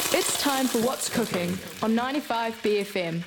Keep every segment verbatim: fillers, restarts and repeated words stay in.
It's time for What's Cooking on ninety-five B F M.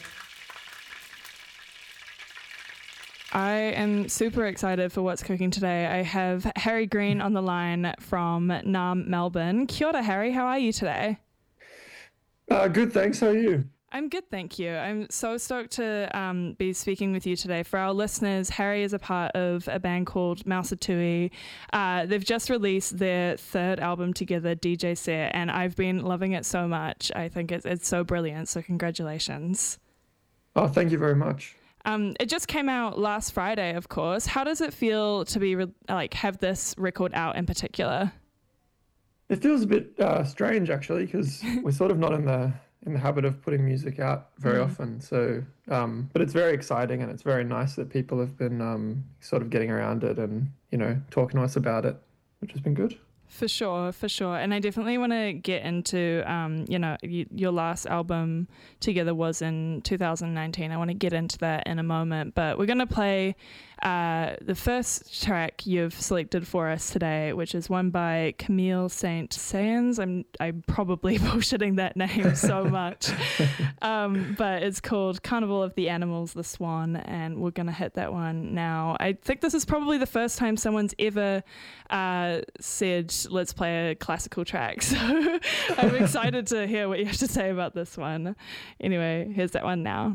I am super excited for What's Cooking today. I have Harry Green on the line from Naarm, Melbourne. Kia ora, Harry. How are you today? Uh, good, thanks. How are you? I'm good, thank you. I'm so stoked to um, be speaking with you today. For our listeners, Harry is a part of a band called Mausatui. Uh, they've just released their third album together, D J Set, and I've been loving it so much. I think it's, it's so brilliant, so congratulations. Oh, thank you very much. Um, it just came out last Friday, of course. How does it feel to be re- like have this record out in particular? It feels a bit uh, strange, actually, because we're sort of not in the in the habit of putting music out very mm. often. So, um, but it's very exciting, and it's very nice that people have been um, sort of getting around it and, you know, talking to us about it, which has been good. For sure, for sure. And I definitely want to get into, um, you know, you, your last album together was in two thousand nineteen. I want to get into that in a moment, but we're going to play uh, the first track you've selected for us today, which is one by Camille Saint-Saëns. I'm I'm probably bullshitting that name so much, um, but it's called Carnival of the Animals, the Swan, and we're going to hit that one now. I think this is probably the first time someone's ever uh, said, let's play a classical track. So I'm excited to hear what you have to say about this one. Anyway, here's that one now.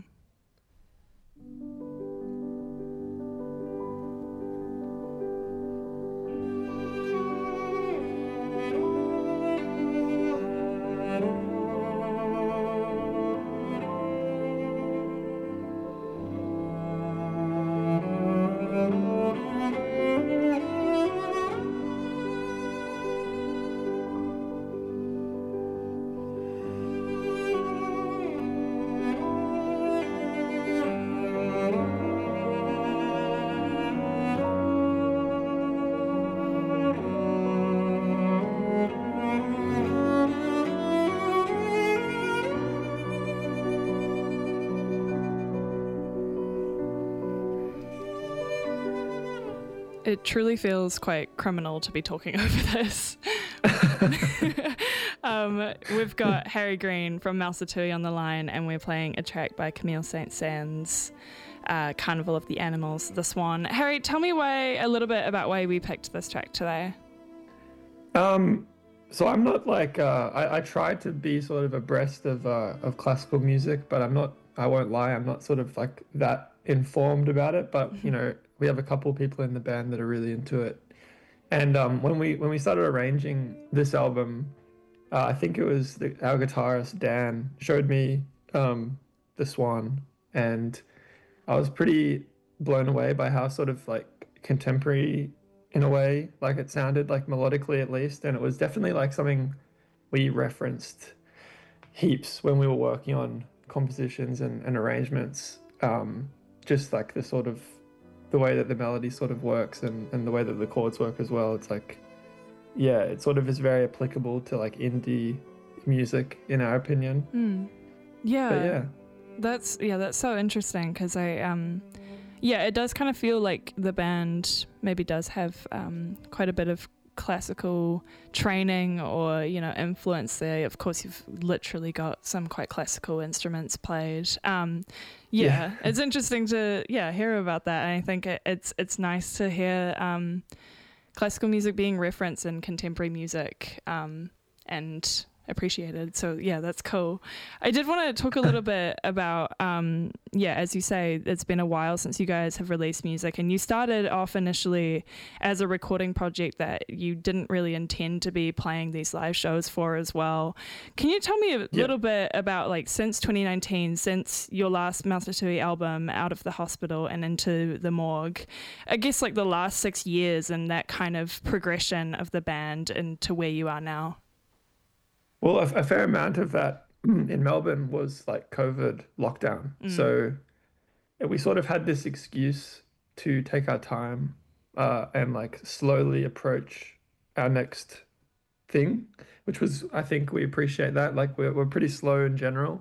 It truly feels quite criminal to be talking over this. um, we've got Harry Green from Mausatui on the line, and we're playing a track by Camille Saint-Saëns, uh, Carnival of the Animals, the Swan. Harry, tell me why a little bit about why we picked this track today. Um, so I'm not like uh, I, I tried to be sort of abreast of uh, of classical music, but I'm not. I won't lie. I'm not sort of like that informed about it. But you know. We have a couple of people in the band that are really into it. And um, when we when we started arranging this album, uh, I think it was the, our guitarist, Dan, showed me um, The Swan. And I was pretty blown away by how sort of like contemporary, in a way, like it sounded, like melodically at least. And it was definitely like something we referenced heaps when we were working on compositions and, and arrangements. Um, just like the sort of the way that the melody sort of works and, and the way that the chords work as well. It's like, yeah, it sort of is very applicable to like indie music in our opinion. Mm. Yeah. But yeah. That's, yeah, that's so interesting because I, um, yeah, it does kind of feel like the band maybe does have um, quite a bit of classical training or, you know, influence there. Of course, you've literally got some quite classical instruments played. Um, yeah, yeah, it's interesting to, yeah, hear about that. And I think it, it's it's nice to hear um, classical music being referenced in contemporary music um, and appreciated. So yeah, that's cool. I did want to talk a little bit about um yeah, as you say, it's been a while since you guys have released music, and you started off initially as a recording project that you didn't really intend to be playing these live shows for as well. Can you tell me a yeah. little bit about, like, since twenty nineteen, since your last Mausatui album, Out of the Hospital and Into the Morgue, I guess like the last six years and that kind of progression of the band into where you are now? Well, a, a fair amount of that in Melbourne was like COVID lockdown. Mm. So we sort of had this excuse to take our time uh, and like slowly approach our next thing, which was, I think we appreciate that. Like we're, we're pretty slow in general.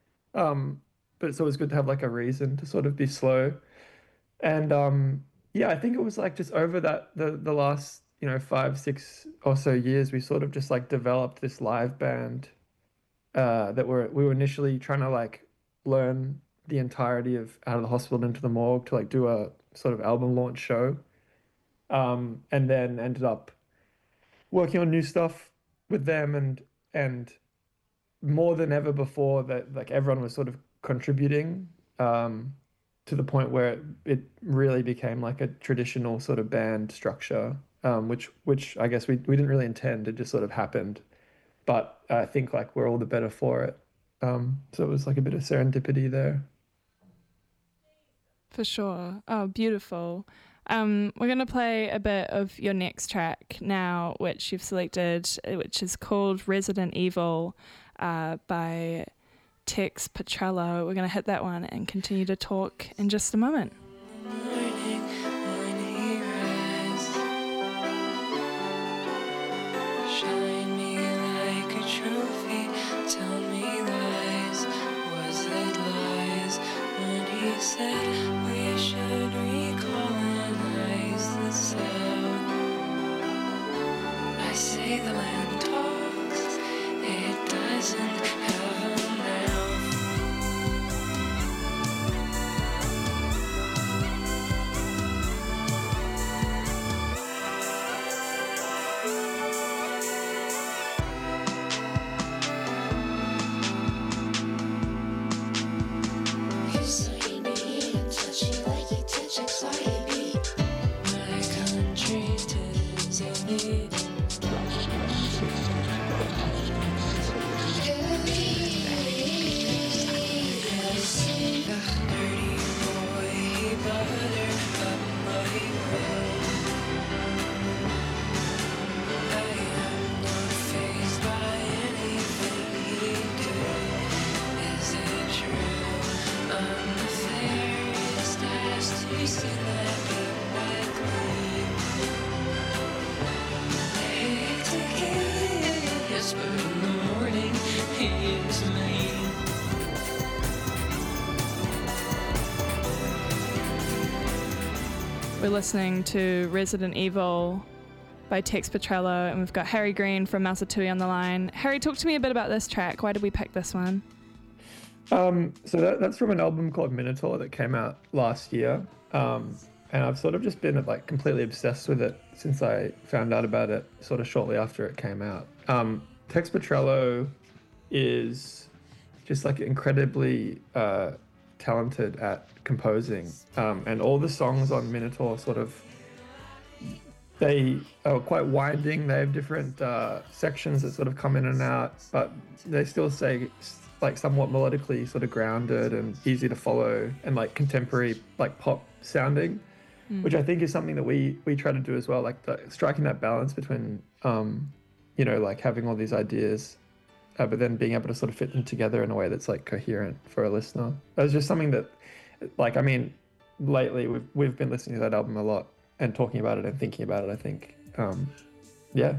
Um, but it's always good to have like a reason to sort of be slow. And um, yeah, I think it was like just over that, the, the last, you know, five, six or so years, we sort of just like developed this live band uh, that were we were initially trying to like learn the entirety of Out of the Hospital into the Morgue to like do a sort of album launch show, um, and then ended up working on new stuff with them, and and more than ever before, that like everyone was sort of contributing, um, to the point where it, it really became like a traditional sort of band structure, um, which which I guess we, we didn't really intend. It just sort of happened. But I think like we're all the better for it. Um, so it was like a bit of serendipity there. For sure. Oh, beautiful. Um, we're going to play a bit of your next track now, which you've selected, which is called Resident Evil, uh, by Tex Petrello. We're going to hit that one and continue to talk in just a moment. Morning when he rises, shine me like a trophy, tell me lies, was it lies when he said we should recolonize the South? I say the land talks, it doesn't have a mouth. My country tis a lead. Dirty boy, he buttered up my road. I am not fazed by anything he did. Is it true? I'm the fairest ass to see that directly. Hate to kill, yes, but in the morning he is me. We're listening to Resident Evil by Tex Petrello, and we've got Harry Green from Mausatui on the line. Harry, talk to me a bit about this track. Why did we pick this one? Um, so that, that's from an album called Minotaur that came out last year. Um, and I've sort of just been like completely obsessed with it since I found out about it sort of shortly after it came out. Um, Tex Petrello is just like incredibly uh, talented at composing. Um, and all the songs on Minotaur sort of, they are quite winding. They have different uh, sections that sort of come in and out, but they still stay like somewhat melodically sort of grounded and easy to follow, and like contemporary like pop sounding, mm. which I think is something that we we try to do as well, like the, striking that balance between um, you know, like having all these ideas, uh, but then being able to sort of fit them together in a way that's like coherent for a listener. That was just something that, like, I mean, lately we've we've been listening to that album a lot and talking about it and thinking about it, I think. Um, yeah.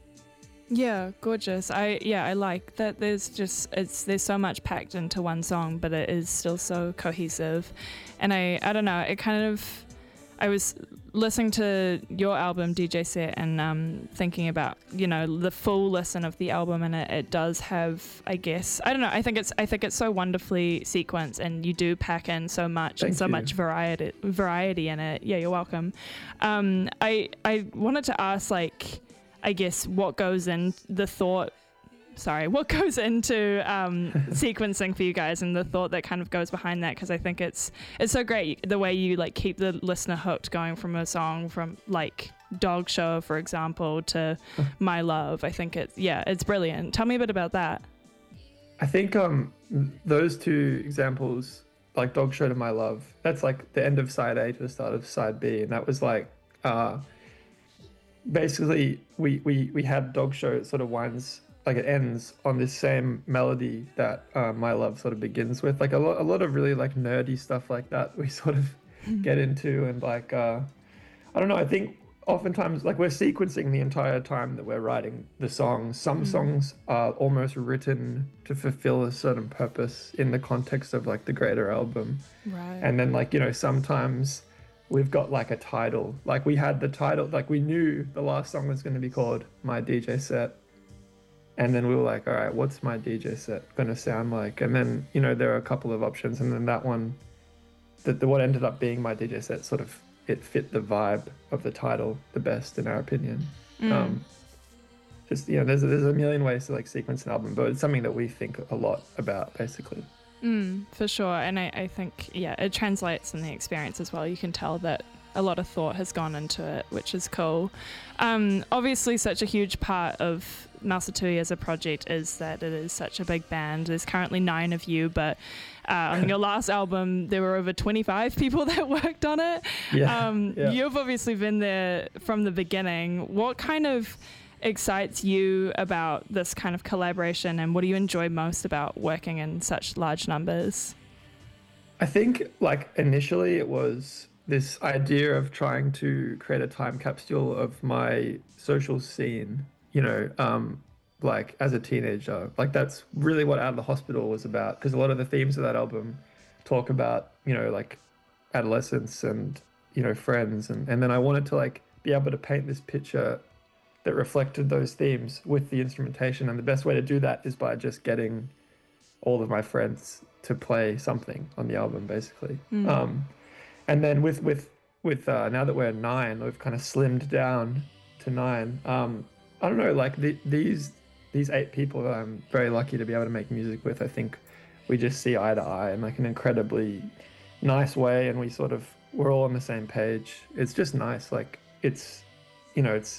Yeah, gorgeous. I yeah, I like that there's just it's there's so much packed into one song, but it is still so cohesive. And I I don't know, it kind of I was listening to your album D J set and um thinking about, you know, the full listen of the album, and it, it does have, I guess, I don't know, I think it's I think it's so wonderfully sequenced, and you do pack in so much Thank and so you. much variety variety in it. Yeah, you're welcome. Um I I wanted to ask, like, I guess what goes in the thought, sorry, what goes into um, sequencing for you guys, and the thought that kind of goes behind that, because I think it's it's so great the way you like keep the listener hooked, going from a song from like Dog Show, for example, to My Love. I think it's, yeah, it's brilliant. Tell me a bit about that. I think um those two examples, like Dog Show to My Love, that's like the end of side A to the start of side B, and that was like uh basically we we we had Dog Show, it sort of winds, like it ends on this same melody that uh, My Love sort of begins with, like a lot a lot of really like nerdy stuff like that we sort of get into. And like uh I don't know, I think oftentimes like we're sequencing the entire time that we're writing the songs. Some mm. songs are almost written to fulfill a certain purpose in the context of like the greater album, Right. and then like, you know, sometimes we've got like a title, like we had the title, like we knew the last song was going to be called My D J Set, and then we were like, all right, what's my D J set going to sound like? And then, you know, there are a couple of options, and then that one, that the what ended up being my D J set, sort of it fit the vibe of the title the best in our opinion. Mm. Um, just, you know, there's there's a million ways to like sequence an album, but it's something that we think a lot about, basically. Mm, for sure. And I, I think, yeah, it translates in the experience as well. You can tell that a lot of thought has gone into it, which is cool. Um, obviously, such a huge part of Mausatui as a project is that it is such a big band. There's currently nine of you, but uh, on your last album, there were over twenty-five people that worked on it. Yeah, Um, yeah. You've obviously been there from the beginning. What kind of excites you about this kind of collaboration, and what do you enjoy most about working in such large numbers? I think, like, initially it was this idea of trying to create a time capsule of my social scene, you know, um, like as a teenager. Like, that's really what Out of the Hospital was about, because a lot of the themes of that album talk about, you know, like adolescence and, you know, friends. And, and then I wanted to like be able to paint this picture that reflected those themes with the instrumentation. And the best way to do that is by just getting all of my friends to play something on the album, basically. Mm. Um, and then with, with, with uh, now that we're nine, we've kind of slimmed down to nine. Um, I don't know, like the, these, these eight people that I'm very lucky to be able to make music with, I think we just see eye to eye in like an incredibly nice way. And we sort of, we're all on the same page. It's just nice. Like it's, you know, it's,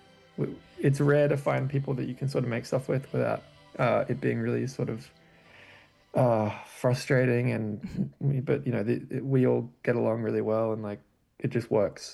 it's rare to find people that you can sort of make stuff with without uh, it being really sort of uh, frustrating. And but you know, the, it, we all get along really well, and like it just works.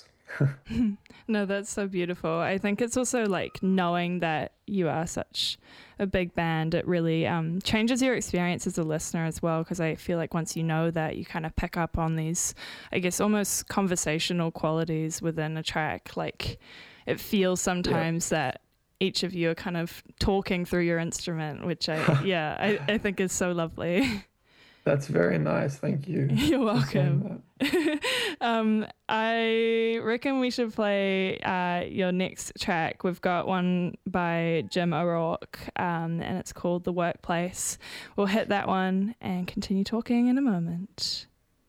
No, that's so beautiful. I think it's also like knowing that you are such a big band, it really um, changes your experience as a listener as well, because I feel like once you know that, you kind of pick up on these, I guess, almost conversational qualities within a track. Like it feels sometimes yeah. that each of you are kind of talking through your instrument, which I, yeah, I, I think is so lovely. That's very nice. Thank you. You're welcome. um, I reckon we should play uh, your next track. We've got one by Jim O'Rourke, um, and it's called The Workplace. We'll hit that one and continue talking in a moment.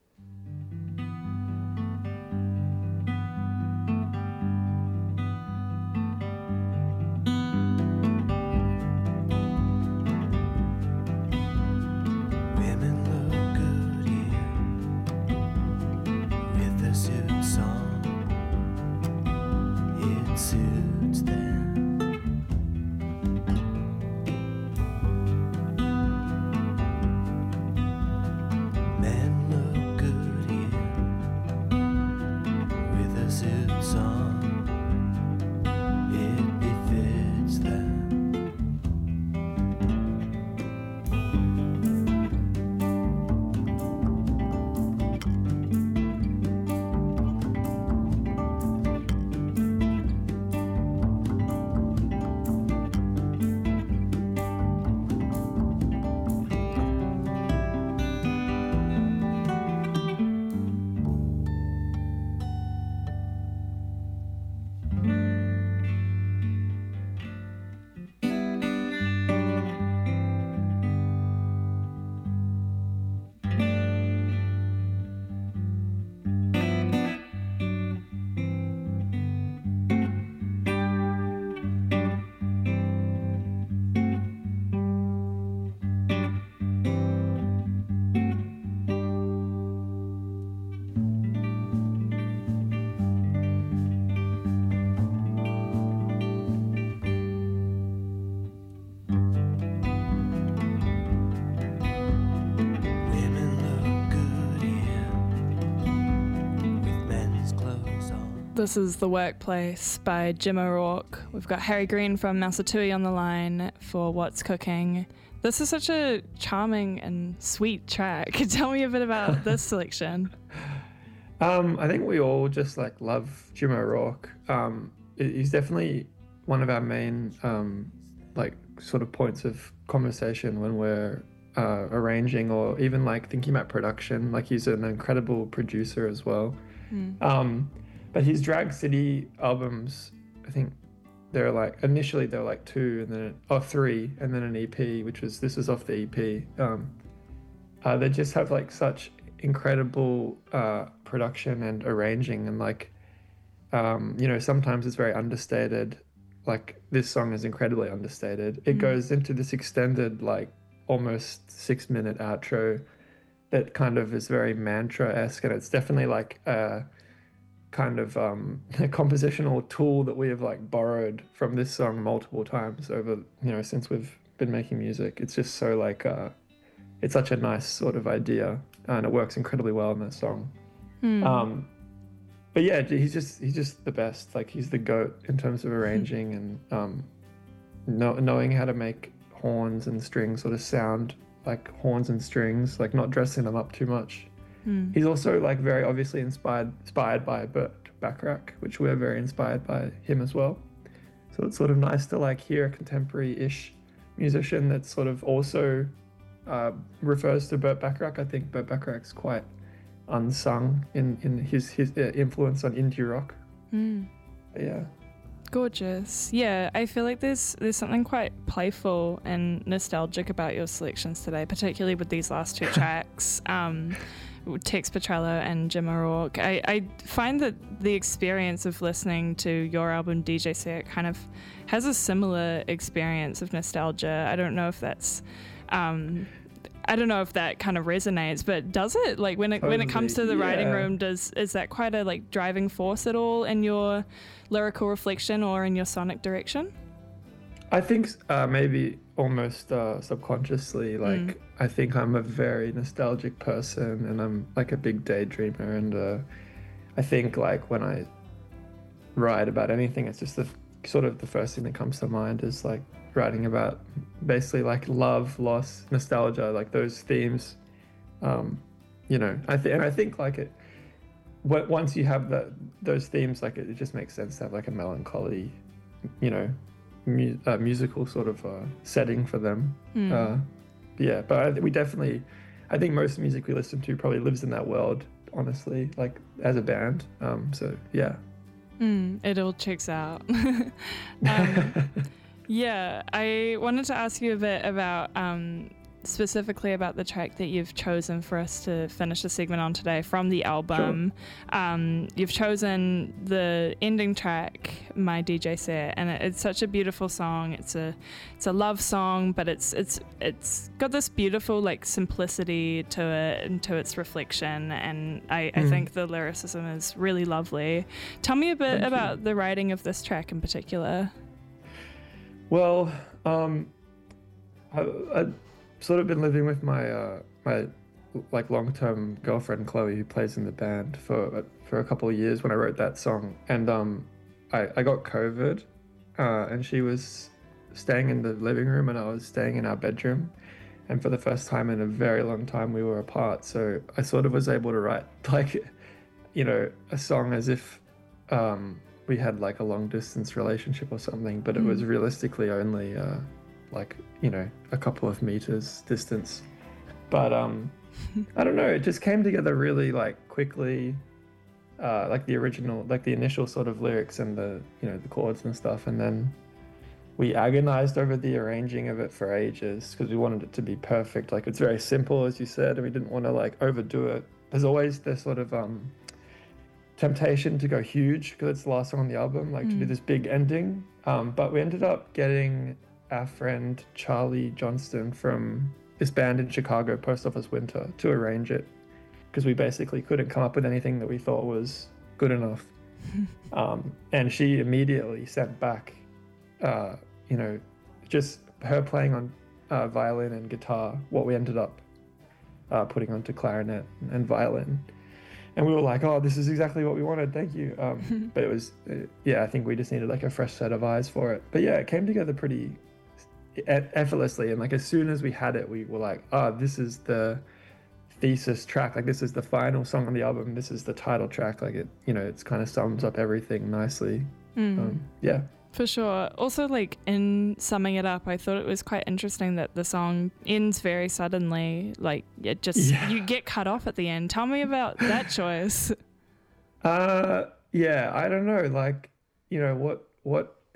This is The Workplace by Jim O'Rourke. We've got Harry Green from Mausatui on the line for What's Cooking. This is such a charming and sweet track. Tell me a bit about this selection. Um, I think we all just like love Jim O'Rourke. Um, he's definitely one of our main um, like sort of points of conversation when we're uh, arranging or even like thinking about production. Like he's an incredible producer as well. Mm. Um, But his Drag City albums, I think, they're like initially they were like two and then oh three and then an E P, which was this was off the E P. Um, uh, they just have like such incredible uh, production and arranging, and like um, you know, sometimes it's very understated. Like this song is incredibly understated. It Mm. goes into this extended like almost six minute outro that kind of is very mantra-esque, and it's definitely like a kind of um, a compositional tool that we have like borrowed from this song multiple times over, you know, since we've been making music. It's just so like uh, it's such a nice sort of idea, and it works incredibly well in that song. Mm. Um, but yeah, he's just he's just the best. Like he's the goat in terms of arranging and um, know, knowing how to make horns and strings sort of sound like horns and strings, like not dressing them up too much. Mm. He's also like very obviously inspired inspired by Burt Bacharach, which we're very inspired by him as well. So it's sort of nice to like hear a contemporary-ish musician that sort of also uh, refers to Burt Bacharach. I think Burt Bacharach's quite unsung in in his his uh, influence on indie rock. Mm. Yeah. Gorgeous. Yeah, I feel like there's there's something quite playful and nostalgic about your selections today, particularly with these last two tracks, um, Tex Petrella and Jim O'Rourke. I, I find that the experience of listening to your album D J Set kind of has a similar experience of nostalgia. I don't know if that's um, I don't know if that kind of resonates, but does it? Like when it when it comes to the Totally, writing yeah. room, does is that quite a like driving force at all in your lyrical reflection or in your sonic direction? I think uh, maybe almost uh, subconsciously, like Mm. I think I'm a very nostalgic person, and I'm like a big daydreamer, and uh, I think like when I write about anything, it's just the sort of the first thing that comes to mind is like writing about basically like love, loss, nostalgia, like those themes. Um, you know, I think and I think like it. What once you have that those themes, like it, it just makes sense to have like a melancholy, you know, mu- uh, musical sort of uh, setting for them. Mm. Uh, yeah, but I, we definitely, I think most music we listen to probably lives in that world. Honestly, like as a band. Um, so yeah. Mm, it all checks out. um, yeah, I wanted to ask you a bit about um, specifically about the track that you've chosen for us to finish the segment on today from the album. Sure. Um, you've chosen the ending track, My D J Set, and it, it's such a beautiful song. It's a it's a love song, but it's it's it's got this beautiful like simplicity to it and to its reflection, and I, Mm. I think the lyricism is really lovely. Tell me a bit Thank you. about the writing of this track in particular. Well, um, I, I sort of been living with my uh, my like long-term girlfriend Chloe, who plays in the band, for for a couple of years when I wrote that song, and um, I I got COVID, uh, and she was staying in the living room and I was staying in our bedroom, and for the first time in a very long time we were apart. So I sort of was able to write like, you know, a song as if um, we had like a long distance relationship or something, but it was Mm. realistically only uh, like, you know, a couple of meters distance. But um, I don't know, it just came together really like quickly, uh, like the original, like the initial sort of lyrics and the, you know, the chords and stuff. And then we agonized over the arranging of it for ages because we wanted it to be perfect. Like it's very simple, as you said, and we didn't want to like overdo it. There's always this sort of um, temptation to go huge because it's the last song on the album, like mm. to do this big ending. Um, but we ended up getting our friend Charlie Johnston from this band in Chicago, Post Office Winter, to arrange it because we basically couldn't come up with anything that we thought was good enough. um, and she immediately sent back, uh, you know, just her playing on uh, violin and guitar, what we ended up uh, putting onto clarinet and violin. And we were like, oh, this is exactly what we wanted. Thank you. Um, but it was, uh, yeah, I think we just needed like a fresh set of eyes for it. But yeah, it came together pretty e- effortlessly. And like as soon as we had it, we were like, oh, this is the thesis track. Like this is the final song on the album. This is the title track. Like it, you know, it's kind of sums up everything nicely. Mm. Um, yeah. For sure. Also, like, in summing it up, I thought it was quite interesting that the song ends very suddenly. Like, it just, Yeah. you get cut off at the end. Tell me about that choice. Uh, yeah, I don't know. Like, you know, what what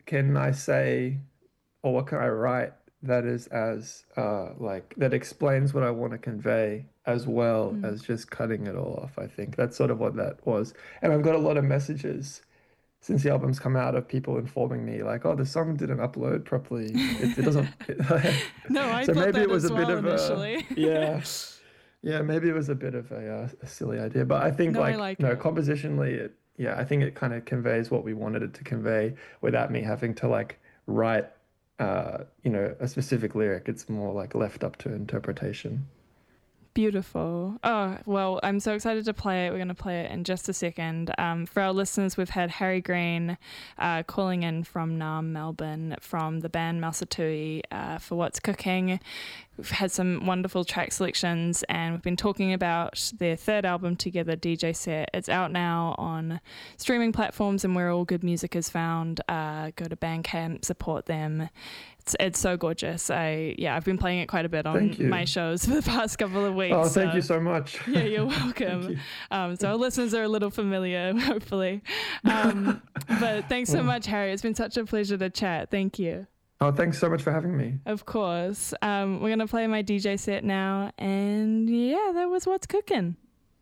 can I say, or what can I write that is as uh like that explains what I want to convey as well Mm. as just cutting it all off. I think that's sort of what that was. And I've got a lot of messages since the album's come out of people informing me like, oh, the song didn't upload properly. It, it doesn't. No, I So thought maybe that it was as a bit well of initially. a yeah. Yeah, maybe it was a bit of a, uh, a silly idea, but I think No, I like, like no, it. compositionally, it, yeah, I think it kind of conveys what we wanted it to convey without me having to like write, uh, you know, a specific lyric. It's more like left up to interpretation. Beautiful. Oh, well, I'm so excited to play it. We're going to play it in just a second. Um, for our listeners, we've had Harry Green uh, calling in from Naarm, Melbourne, from the band Mausatui uh, for What's Cooking. We've had some wonderful track selections, and we've been talking about their third album together, D J Set. It's out now on streaming platforms and where all good music is found. Uh, go to Bandcamp, support them. It's, it's so gorgeous. I yeah, I've been playing it quite a bit on Thank you. my shows for the past couple of weeks. Oh, thank so- you so much. Yeah, you're welcome. Thank you. Um, so our listeners are a little familiar, hopefully. Um, but thanks so much, Harry. It's been such a pleasure to chat. Thank you. Oh, thanks so much for having me. Of course. Um, we're going to play my D J set now. And yeah, that was What's Cooking.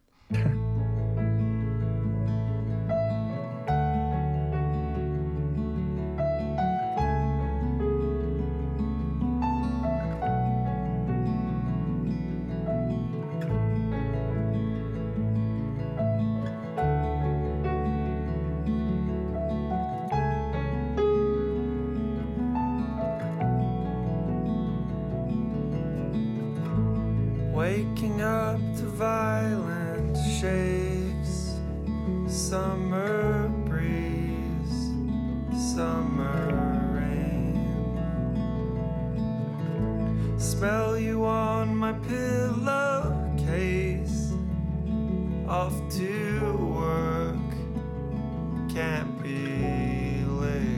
Waking up to violent shakes, summer breeze, summer rain. Smell you on my pillowcase, off to work, can't be late.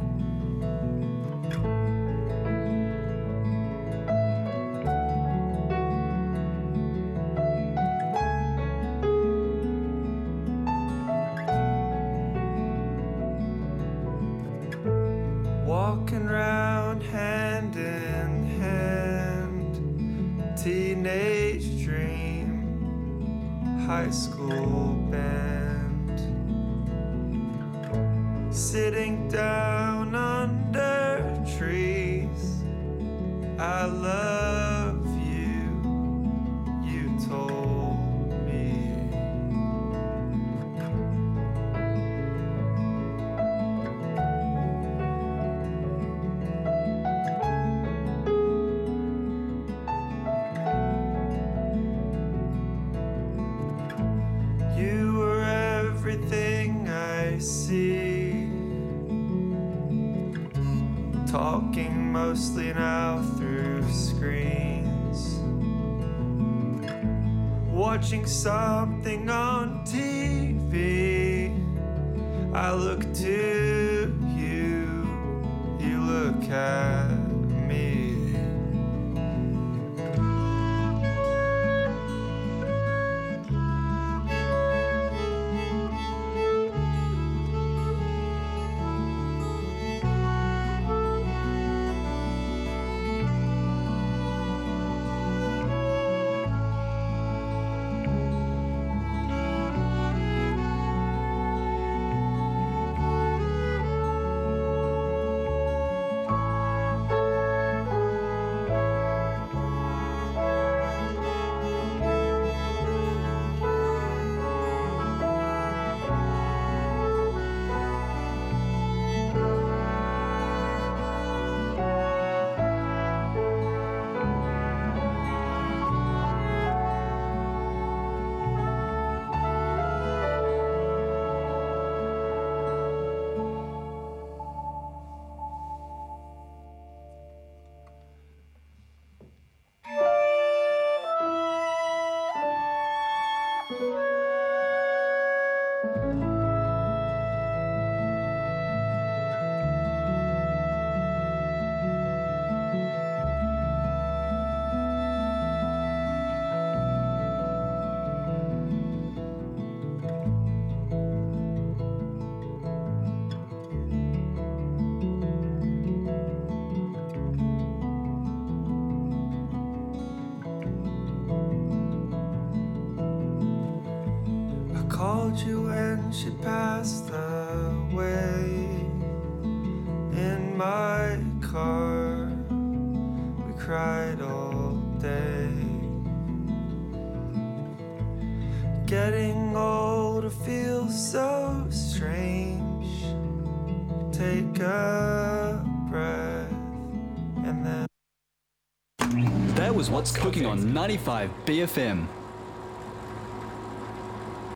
Walking round hand in hand, teenage dream, high school band. Sitting down under trees, I love you, you told me. You were everything I see. Talking mostly now through screens. Watching something on T V. I look to you, you look at me. called you when she passed away. In my car, we cried all day. Getting older feels so strange. Take a breath and then. That was What's Cooking on ninety-five B F M.